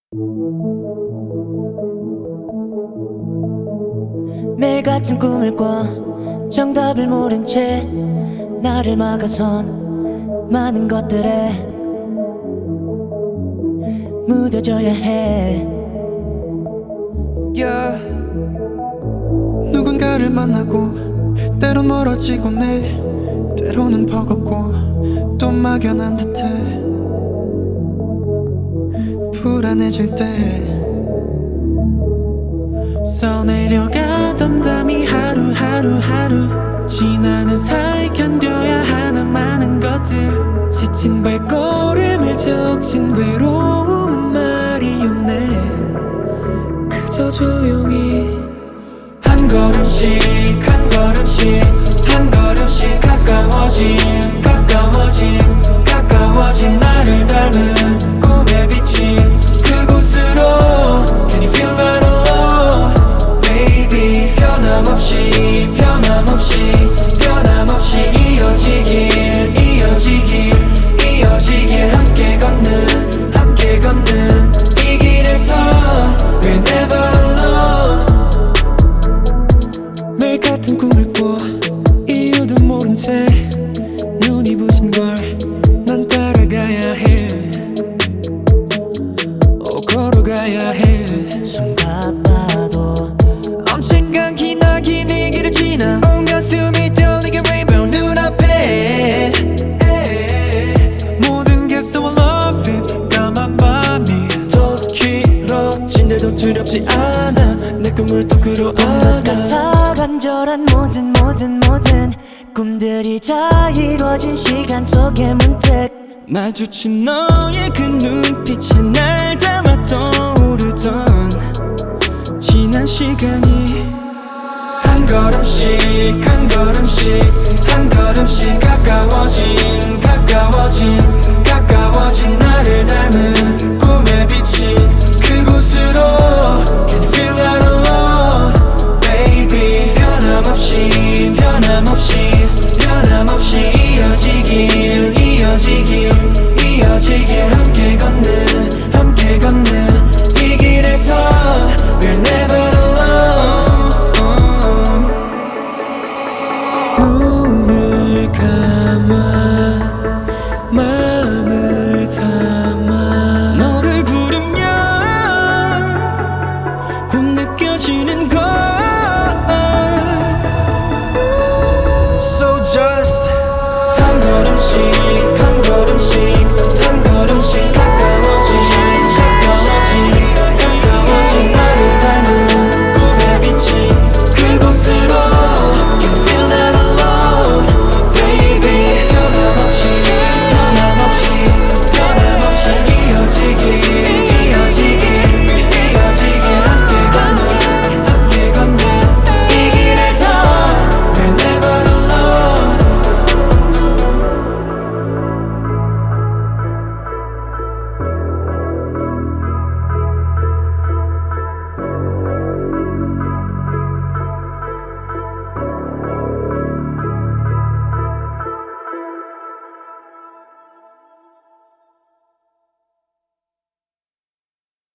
매일 같은 꿈을 꿔 정답을 모른 채 나를 막아선 많은 것들에 무뎌져야 해. 누군가를 만나고 때론 멀어지곤 해. 때로는 버겁고 또 막연한 듯해. 불안해질 때 써내려가 담담히 하루하루 지나는 사이 견뎌야 하는 많은 것들. 지친 발걸음을 적신 외로움은 말이 없네. 그저 조용히 한 걸음씩 한 걸음씩 한 걸음씩 가까워진 나를 닮은 꿈에 비친 그곳으로. Can you feel that love, baby? 변함없이 이어지길 함께 걷는 이 길에서 We're never alone. 매일 같은 꿈을 꿔 이유도 모른 채 눈이 부신 걸 난 따라가야 해. 걸어가야 해. 숨 가빠도 언젠간 기나긴 이 길을 지나 온 가슴이 떨리게 rainbow 눈앞에. 모든 게 so I love it. 까만 밤이 더 길어진데도 두렵지 않아. 내 꿈을 또 끌어안아. 같아 간절한 모든 꿈들이 다 이루어진 시간 속에 문득 마주친 너의 그 눈빛에 날 담아